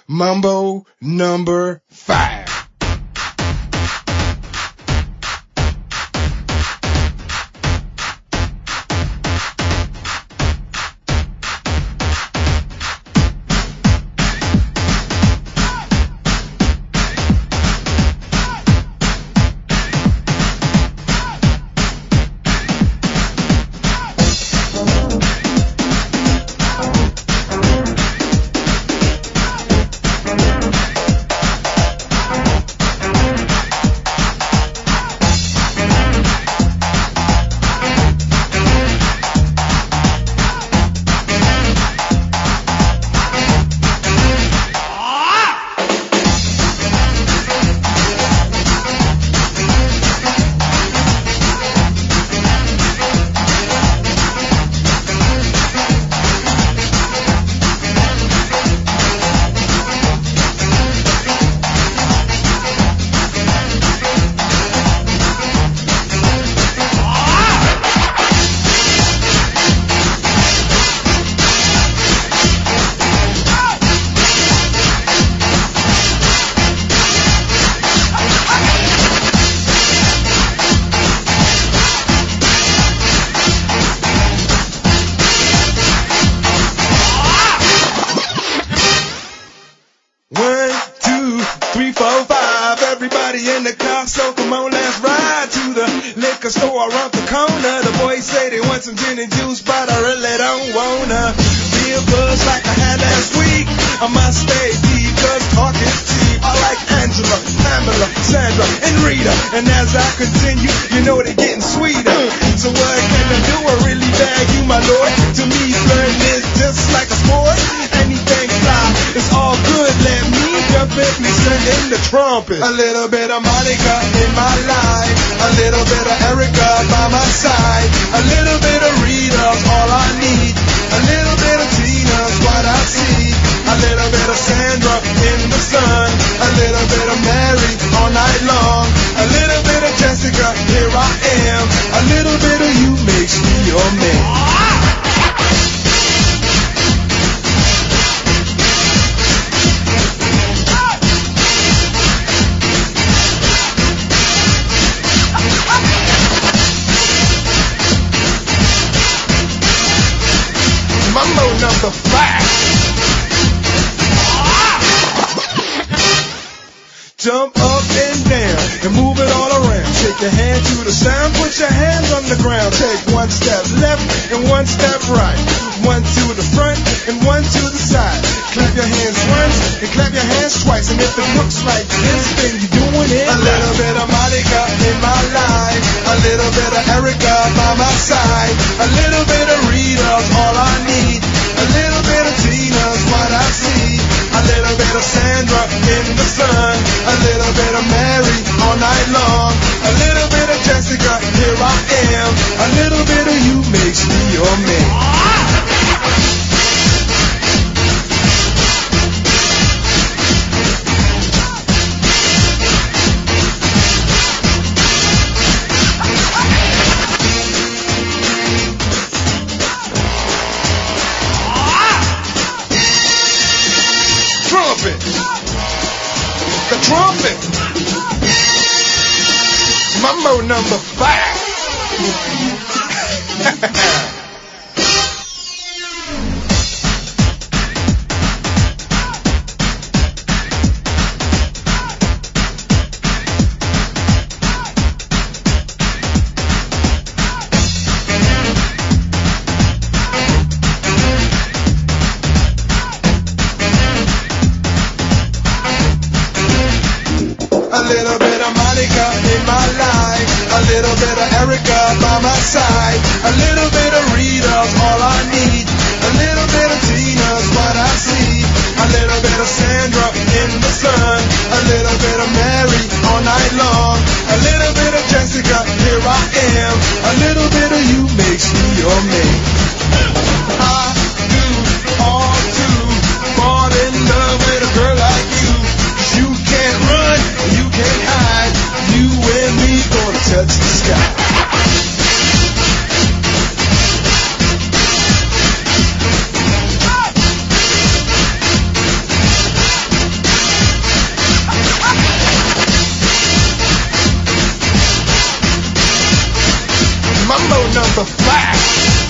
Mambo number 5. A little bit of Monica in my life, a little bit of Erica by my side, a little bit of Rita's all I need, a little bit of Tina's what I see, a little bit of Sandra in the sun, a little bit of Mary all night long, a little bit of Jessica, here I am, a little bit of you makes me your man. Number 5. Jump up and down and move it all around. Shake your hand to the sound, put your hands on the ground. Take one step left and one step right. One to the front and one to the side. Clap your hands once and clap your hands twice. And if it looks like this, then you're doing it. A little bit of Monica in my life, a little bit of Erica by my side, a little bit of Rita's all I need, a little bit of Tina's what I see, a little bit of Sandra in the sun, a little bit of Mary all night long, a little bit of Jessica, here I am, a little bit of you makes me your man. The trumpet. Mambo number 5. A little bit of Monica in my life, a little bit of Erica by my side, a little bit of Rita's all I need, a little bit of Tina's what I see, a little bit of Sandra in the sun, a little bit of Mary all night long, a little bit of Jessica, here I am, a little bit of you makes me your man. I do all to fall in love with a girl like you. You can't run, you can't hide, you and me gonna touch the sky. Mambo number 5.